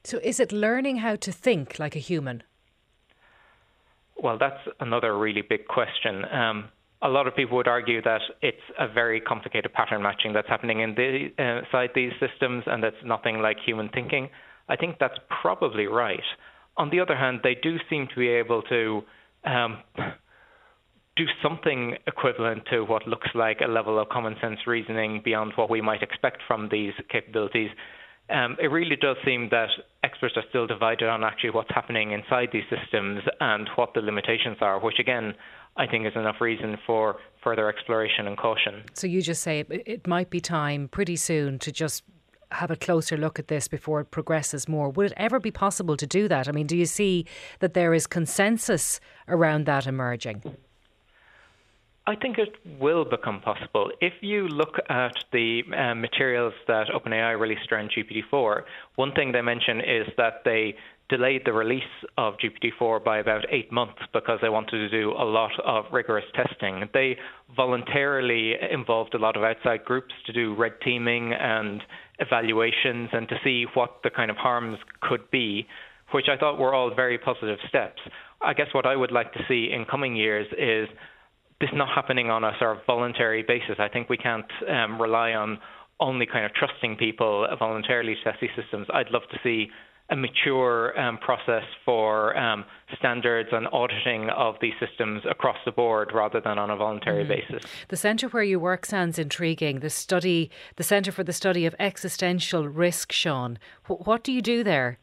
So is it learning how to think like a human? Well, that's another really big question. A lot of people would argue that it's a very complicated pattern matching that's happening inside these systems, and that's nothing like human thinking. I think that's probably right. On the other hand, they do seem to be able to do something equivalent to what looks like a level of common sense reasoning beyond what we might expect from these capabilities. It really does seem that experts are still divided on actually what's happening inside these systems and what the limitations are, which again, I think is enough reason for further exploration and caution. So you just say it might be time pretty soon to just have a closer look at this before it progresses more. Would it ever be possible to do that? I mean, do you see that there is consensus around that emerging? I think it will become possible. If you look at the materials that OpenAI released around GPT-4, one thing they mention is that they delayed the release of GPT-4 by about 8 months because they wanted to do a lot of rigorous testing. They voluntarily involved a lot of outside groups to do red teaming and evaluations and to see what the kind of harms could be, which I thought were all very positive steps. I guess what I would like to see in coming years is this not happening on a sort of voluntary basis. I think we can't rely on only kind of trusting people voluntarily to test these systems. I'd love to see a mature process for standards and auditing of these systems across the board rather than on a voluntary basis. The centre where you work sounds intriguing. The Centre for the Study of Existential Risk, Sean. What do you do there?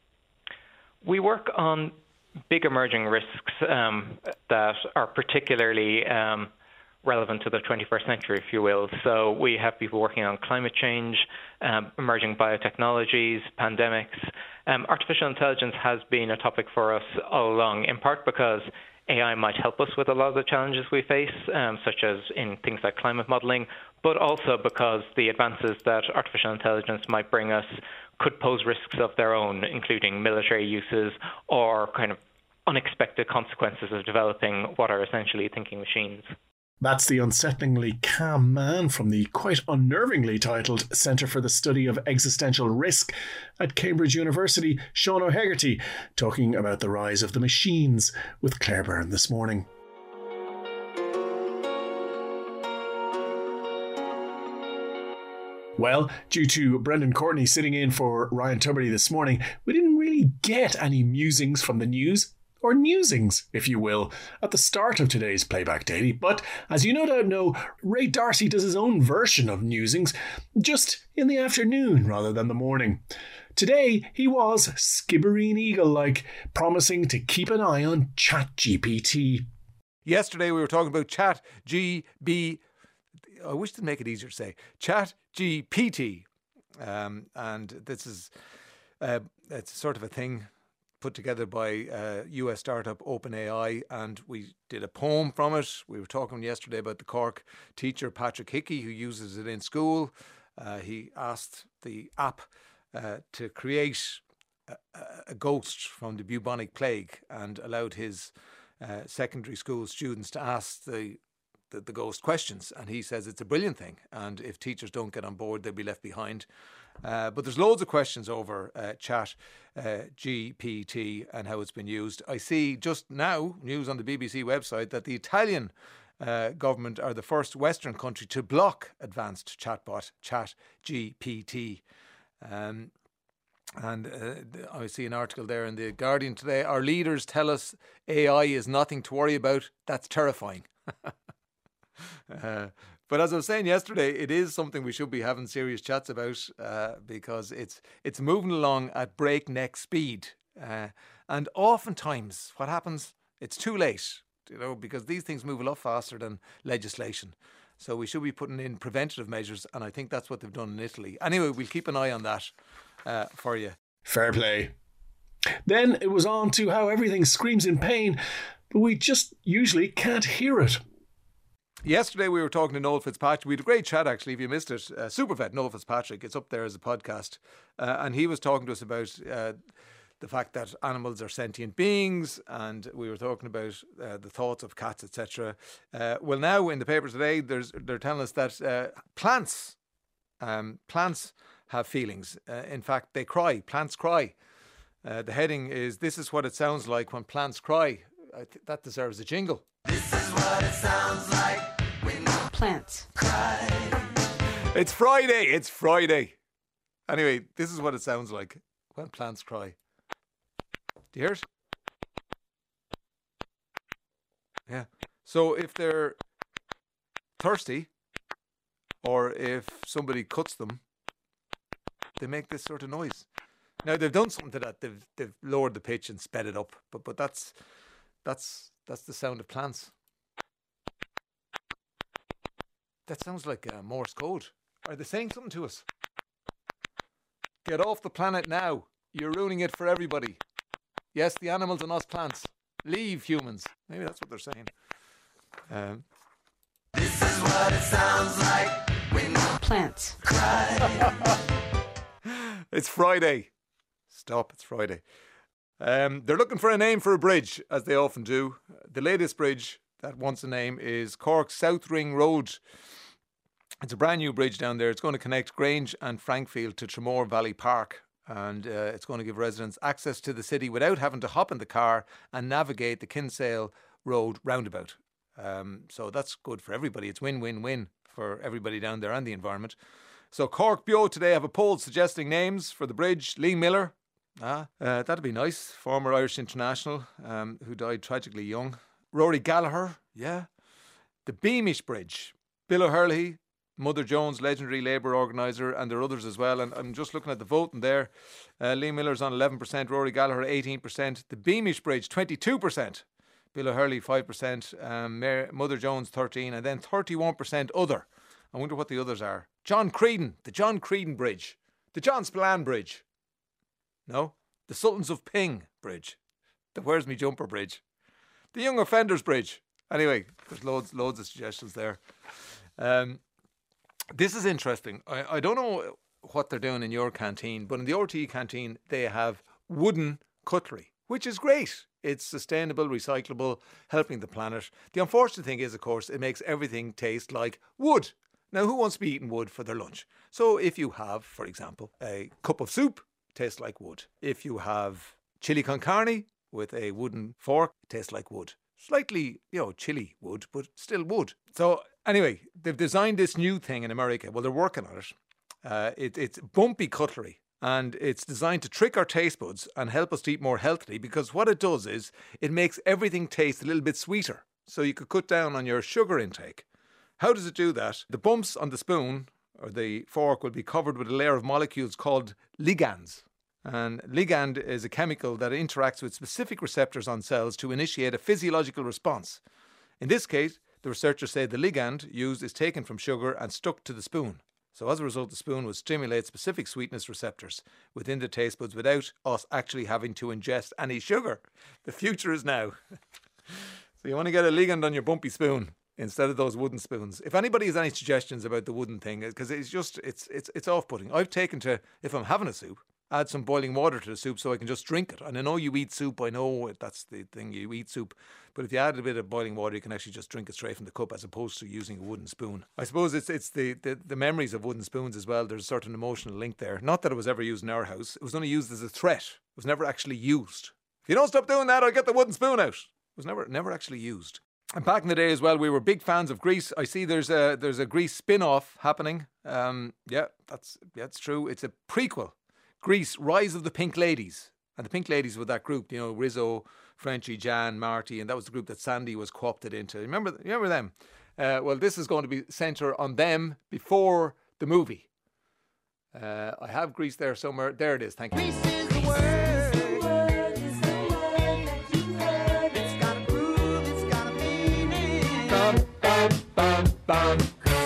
We work on big emerging risks that are particularly relevant to the 21st century, if you will. So we have people working on climate change, emerging biotechnologies, pandemics. Artificial intelligence has been a topic for us all along, in part because AI might help us with a lot of the challenges we face, such as in things like climate modelling, but also because the advances that artificial intelligence might bring us could pose risks of their own, including military uses or kind of unexpected consequences of developing what are essentially thinking machines. That's the unsettlingly calm man from the quite unnervingly titled Centre for the Study of Existential Risk at Cambridge University, Sean O'Hegarty, talking about the rise of the machines with Claire Byrne this morning. Well, due to Brendan Courtney sitting in for Ryan Tubridy this morning, we didn't really get any musings from the news, or newsings, if you will, at the start of today's Playback Daily. But as you no doubt know, Ray Darcy does his own version of newsings, just in the afternoon rather than the morning. Today, he was skibbereen eagle-like, promising to keep an eye on ChatGPT. Yesterday we were talking about ChatGPT. I wish to make it easier to say ChatGPT, and this is it's sort of a thing put together by US startup OpenAI, and we did a poem from it. We were talking yesterday about the Cork teacher Patrick Hickey, who uses it in school. He asked the app to create a ghost from the bubonic plague and allowed his secondary school students to ask the ghost questions, and he says it's a brilliant thing, and if teachers don't get on board, they'll be left behind. But there's loads of questions over ChatGPT and how it's been used. I see just now news on the BBC website that the Italian government are the first Western country to block advanced chatbot ChatGPT. And I see an article there in The Guardian today. Our leaders tell us AI is nothing to worry about. That's terrifying. But as I was saying yesterday, it is something we should be having serious chats about because it's moving along at breakneck speed. And oftentimes what happens, it's too late, because these things move a lot faster than legislation. So we should be putting in preventative measures, and I think that's what they've done in Italy. Anyway, we'll keep an eye on that for you. Fair play. Then it was on to how everything screams in pain, but we just usually can't hear it. Yesterday we were talking to Noel Fitzpatrick. We had a great chat, actually, if you missed it. Supervet Noel Fitzpatrick, it's up there as a podcast. And he was talking to us about the fact that animals are sentient beings, and we were talking about the thoughts of cats, etc. Well, now in the paper today, they're telling us that plants have feelings. In fact, they cry. Plants cry. The heading is "This is what it sounds like when plants cry." That deserves a jingle. This is what it sounds like when plants cry. It's Friday. Anyway, this is what it sounds like when plants cry. Do you hear it? Yeah. So if they're thirsty, or if somebody cuts them, they make this sort of noise. Now they've done something to that. They've lowered the pitch and sped it up. But that's the sound of plants. That sounds like Morse code. Are they saying something to us? Get off the planet now. You're ruining it for everybody. Yes, the animals and us plants. Leave, humans. Maybe that's what they're saying. This is what it sounds like when plants cry. It's Friday. Stop, it's Friday. They're looking for a name for a bridge, as they often do. The latest bridge that wants a name is Cork South Ring Road. It's a brand new bridge down there. It's going to connect Grange and Frankfield to Tramore Valley Park. And it's going to give residents access to the city without having to hop in the car and navigate the Kinsale Road roundabout. So that's good for everybody. It's win-win-win for everybody down there and the environment. So Cork Bio today have a poll suggesting names for the bridge. Lee Miller. That'd be nice. Former Irish international who died tragically young. Rory Gallagher. Yeah. The Beamish Bridge. Bill O'Hurley. Mother Jones, legendary Labour organiser, and there are others as well. And I'm just looking at the voting there. Lee Miller's on 11%, Rory Gallagher 18%, the Beamish Bridge 22%, Bill O'Hurley 5%, Mother Jones 13%, and then 31% other. I wonder what the others are. John Creedon, the John Creedon Bridge, the John Spillane Bridge. No, the Sultans of Ping Bridge, the Where's Me Jumper Bridge, the Young Offenders Bridge. Anyway, there's loads of suggestions there. This is interesting. I don't know what they're doing in your canteen, but in the RTE canteen, they have wooden cutlery, which is great. It's sustainable, recyclable, helping the planet. The unfortunate thing is, of course, it makes everything taste like wood. Now, who wants to be eating wood for their lunch? So if you have, for example, a cup of soup, tastes like wood. If you have chili con carne with a wooden fork, it tastes like wood. Slightly, chili wood, but still wood. So anyway, they've designed this new thing in America. Well, they're working on it. It's bumpy cutlery, and it's designed to trick our taste buds and help us to eat more healthily, because what it does is it makes everything taste a little bit sweeter. So you could cut down on your sugar intake. How does it do that? The bumps on the spoon or the fork will be covered with a layer of molecules called ligands. And ligand is a chemical that interacts with specific receptors on cells to initiate a physiological response. In this case, the researchers say the ligand used is taken from sugar and stuck to the spoon. So as a result, the spoon will stimulate specific sweetness receptors within the taste buds without us actually having to ingest any sugar. The future is now. So you want to get a ligand on your bumpy spoon instead of those wooden spoons. If anybody has any suggestions about the wooden thing, because it's off-putting. I've taken to, if I'm having a soup, add some boiling water to the soup so I can just drink it. And I know you eat soup, I know that's the thing, you eat soup. But if you add a bit of boiling water, you can actually just drink it straight from the cup as opposed to using a wooden spoon. I suppose it's the memories of wooden spoons as well. There's a certain emotional link there. Not that it was ever used in our house. It was only used as a threat. It was never actually used. If you don't stop doing that, I'll get the wooden spoon out. It was never actually used. And back in the day as well, we were big fans of Grease. I see there's a Grease spin-off happening. It's true. It's a prequel. Grease, Rise of the Pink Ladies. And the Pink Ladies were that group, Rizzo, Frenchie, Jan, Marty, and that was the group that Sandy was co-opted into. Remember them? Well, this is going to be centre on them before the movie. I have Grease there somewhere. There it is. Thank you. Grease is the word. It's got a groove, it's got a meaning. Bum, bum, bum, bum.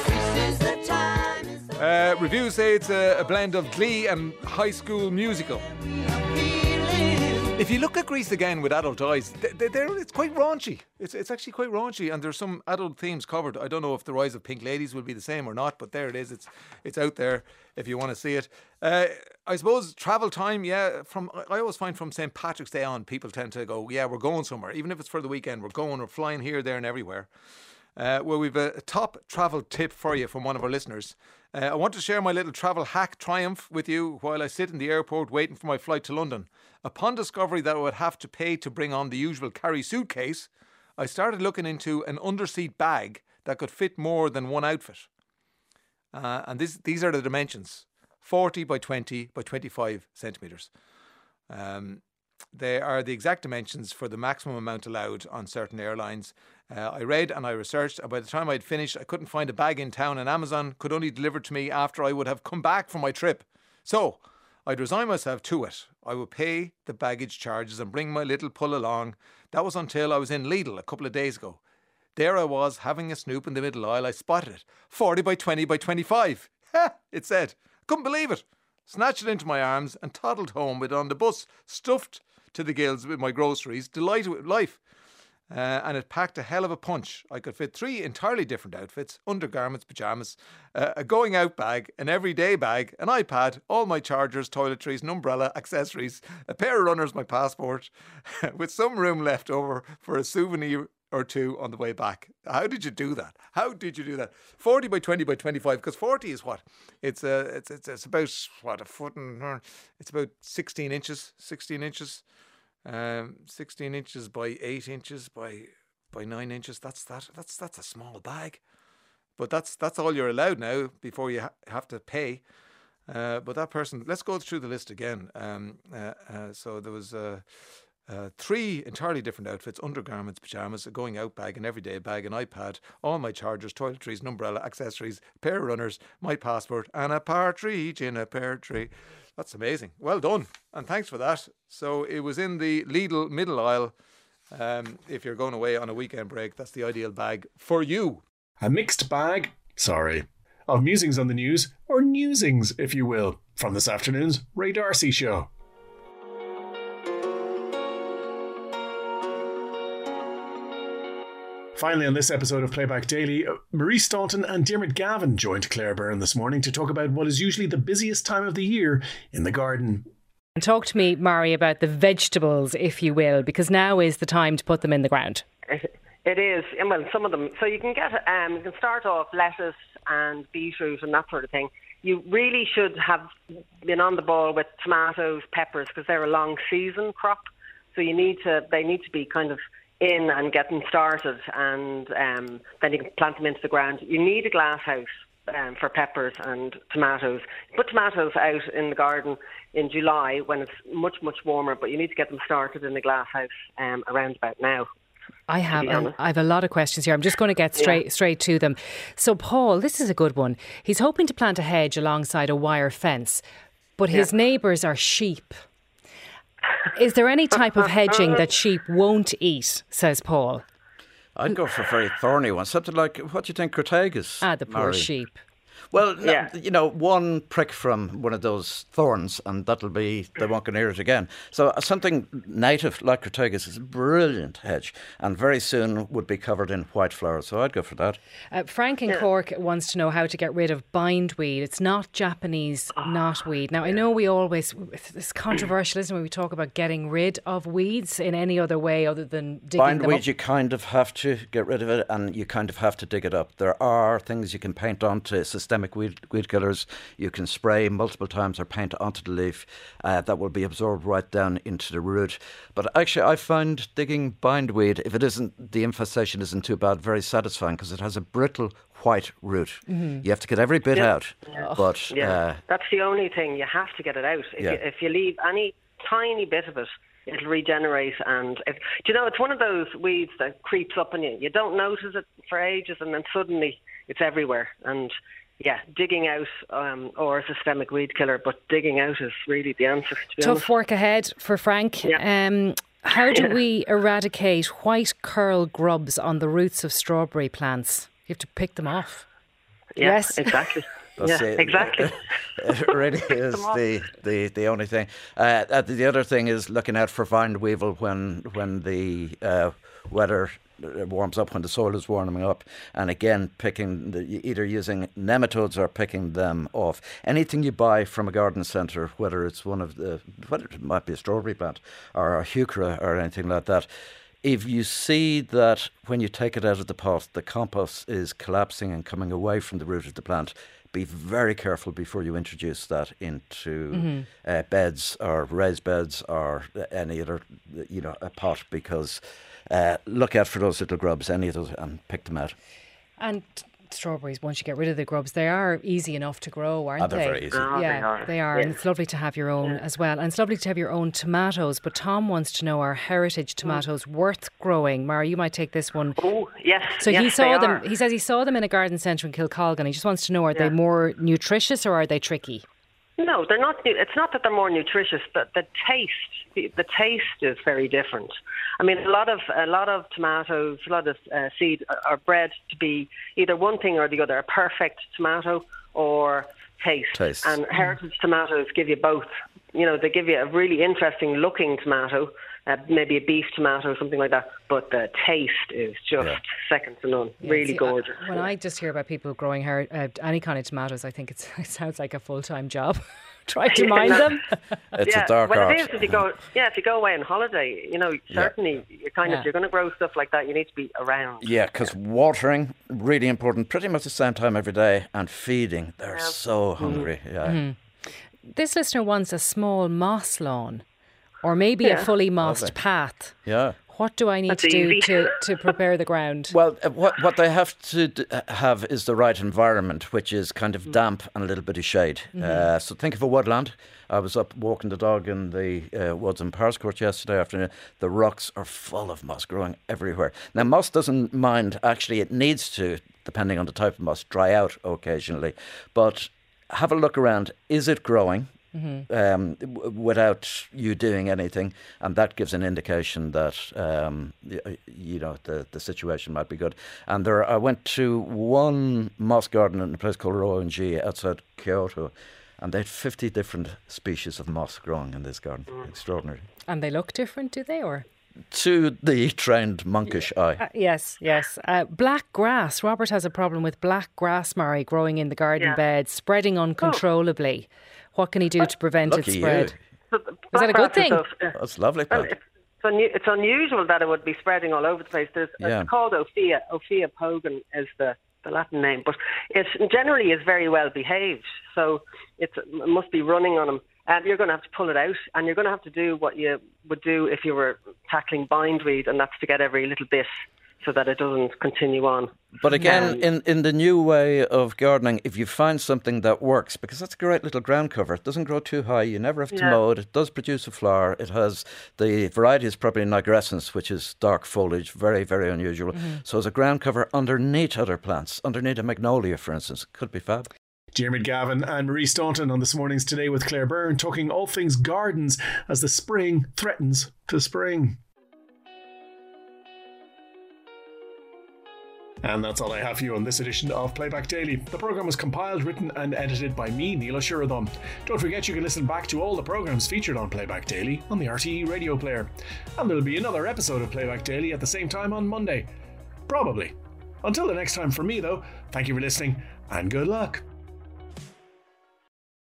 Reviews say it's a blend of Glee and High School Musical. If you look at Grease again with adult eyes, it's quite raunchy. It's actually quite raunchy, and there's some adult themes covered. I don't know if the Rise of Pink Ladies will be the same or not, but there it is. It's out there if you want to see it. I suppose travel time, I always find from St. Patrick's Day on, people tend to go, we're going somewhere. Even if it's for the weekend, we're flying here, there and everywhere. Well, we've a top travel tip for you from one of our listeners. I want to share my little travel hack triumph with you while I sit in the airport waiting for my flight to London. Upon discovery that I would have to pay to bring on the usual carry suitcase, I started looking into an underseat bag that could fit more than one outfit. And these are the dimensions: 40 by 20 by 25 centimetres. They are the exact dimensions for the maximum amount allowed on certain airlines. I read and I researched, and by the time I'd finished, I couldn't find a bag in town, and Amazon could only deliver to me after I would have come back from my trip. So I'd resign myself to it. I would pay the baggage charges and bring my little pull along. That was until I was in Lidl a couple of days ago. There I was, having a snoop in the middle aisle. I spotted it. 40 by 20 by 25. Ha! It said. Couldn't believe it. Snatched it into my arms and toddled home with it on the bus, stuffed to the gills with my groceries, delighted with life. And it packed a hell of a punch. I could fit 3 entirely different outfits: undergarments, pyjamas, a going out bag, an everyday bag, an iPad, all my chargers, toiletries, an umbrella, accessories, a pair of runners, my passport, with some room left over for a souvenir or two on the way back. How did you do that? 40 by 20 by 25, because 40 is what? It's about, what, a foot and... It's about 16 inches. 16 inches by 8 inches by 9 inches. That's a small bag. But that's all you're allowed now before you have to pay. But that person... Let's go through the list again. So there was... 3 entirely different outfits: undergarments, pyjamas, a going out bag, an everyday bag, an iPad, all my chargers, toiletries, an umbrella, accessories, a pair of runners, my passport, and a partridge in a pear tree. That's amazing. Well done. And thanks for that. So it was in the Lidl middle aisle. If you're going away on a weekend break, that's the ideal bag for you. A mixed bag, of musings on the news, or newsings, if you will, from this afternoon's Ray D'Arcy Show. Finally, on this episode of Playback Daily, Marie Staunton and Dermot Gavin joined Claire Byrne this morning to talk about what is usually the busiest time of the year in the garden. And talk to me, Mari, about the vegetables, if you will, because now is the time to put them in the ground. It is. Well, some of them. So you can get, you can start off lettuce and beetroot and that sort of thing. You really should have been on the ball with tomatoes, peppers, because they're a long season crop. So they need to be kind of in and get them started, and then you can plant them into the ground. You need a glass house for peppers and tomatoes. Put tomatoes out in the garden in July when it's much, much warmer, but you need to get them started in the glass house around about now. I have a lot of questions here. I'm just going to get straight to them. So, Paul, this is a good one. He's hoping to plant a hedge alongside a wire fence, but his neighbours are sheep. Is there any type of hedging that sheep won't eat, says Paul? I'd go for a very thorny one. Something like, what do you think, Crataegus? The poor sheep. Well, one prick from one of those thorns and they won't go near it again. So something native like Crataegus is a brilliant hedge and very soon would be covered in white flowers. So I'd go for that. Frank in Cork wants to know how to get rid of bindweed. It's not Japanese knotweed. Now, I know it's controversial, isn't it, when we talk about getting rid of weeds in any other way other than digging them up? Bindweed, you kind of have to get rid of it and you kind of have to dig it up. There are things you can paint onto systemic weed killers. You can spray multiple times or paint onto the leaf. That will be absorbed right down into the root. But actually, I find digging bindweed, if the infestation isn't too bad, very satisfying because it has a brittle white root. Mm-hmm. You have to get every bit out. Yeah. But that's the only thing. You have to get it out. If you leave any tiny bit of it, it'll regenerate. And it's one of those weeds that creeps up on you. You don't notice it for ages, and then suddenly it's everywhere. And digging out or a systemic weed killer, but digging out is really the answer, to be honest. Tough work ahead for Frank. Yeah. How do we eradicate white curl grubs on the roots of strawberry plants? You have to pick them off. Yeah, yes, exactly. Exactly. It really is the only thing. The other thing is looking out for vine weevil when the weather warms up, when the soil is warming up, and again either using nematodes or picking them off. Anything you buy from a garden centre, whether it might be a strawberry plant or a heuchera or anything like that, if you see that when you take it out of the pot, the compost is collapsing and coming away from the root of the plant, be very careful before you introduce that into beds or raised beds or any other, a pot, because look out for those little grubs, any of those, and pick them out. And strawberries, once you get rid of the grubs, they are easy enough to grow, aren't they? They're very easy. Yeah, they are. Yes. And it's lovely to have your own as well. And it's lovely to have your own tomatoes. But Tom wants to know, are heritage tomatoes worth growing? Mara, you might take this one. Oh, yes. So he saw them. He says he saw them in a garden centre in Kilcolgan. He just wants to know, are they more nutritious or are they tricky? No, they're not. It's not that they're more nutritious, but the taste is very different. I mean, a lot of tomatoes, a lot of seed are bred to be either one thing or the other, a perfect tomato or taste. And heritage tomatoes give you both. They give you a really interesting looking tomato, maybe a beef tomato or something like that, but the taste is just second to none. Really gorgeous. When I just hear about people growing any kind of tomatoes, I think it sounds like a full-time job. Try to mind them. It's a dark art. It is if you go away on holiday, certainly you're you're going to grow stuff like that. You need to be around. Yeah, because watering, really important, pretty much the same time every day, and feeding. They're so hungry. Yeah. This listener wants a small moss lawn, or maybe a fully mossed path. Yeah. What do I need to do to prepare the ground? Well, what they have to have is the right environment, which is kind of damp and a little bit of shade. So think of a woodland. I was up walking the dog in the woods in Parscourt yesterday afternoon. The rocks are full of moss growing everywhere. Now, moss doesn't mind. Actually, it needs to, depending on the type of moss, dry out occasionally. But have a look around. Is it growing? Without you doing anything, and that gives an indication that the situation might be good. And I went to one moss garden in a place called Rowangi outside Kyoto, and they had 50 different species of moss growing in this garden. Extraordinary. And they look different, do they, or? To the trained monkish eye. Yes. Black grass. Robert has a problem with black grass, Mary, growing in the garden bed, spreading uncontrollably. What can he do to prevent it spread? Is that a good thing? That's lovely. It's unusual that it would be spreading all over the place. It's called Ophea. Ophea pogon is the Latin name, but it generally is very well behaved. So it must be running on him. And you're going to have to pull it out, and you're going to have to do what you would do if you were tackling bindweed, and that's to get every little bit so that it doesn't continue on. But again, in the new way of gardening, if you find something that works, because that's a great little ground cover, it doesn't grow too high, you never have to mow it, it does produce a flower, it has, the variety is probably nigrescens, which is dark foliage, very, very unusual. So as a ground cover underneath other plants, underneath a magnolia, for instance, could be fab. Diarmuid Gavin and Marie Staunton on This Morning's Today with Claire Byrne, talking all things gardens as the spring threatens to spring. And that's all I have for you on this edition of Playback Daily. The programme was compiled, written and edited by me, Neil O'Shuradom. Don't forget you can listen back to all the programmes featured on Playback Daily on the RTE Radio Player. And there'll be another episode of Playback Daily at the same time on Monday. Probably. Until the next time from me though, thank you for listening and good luck.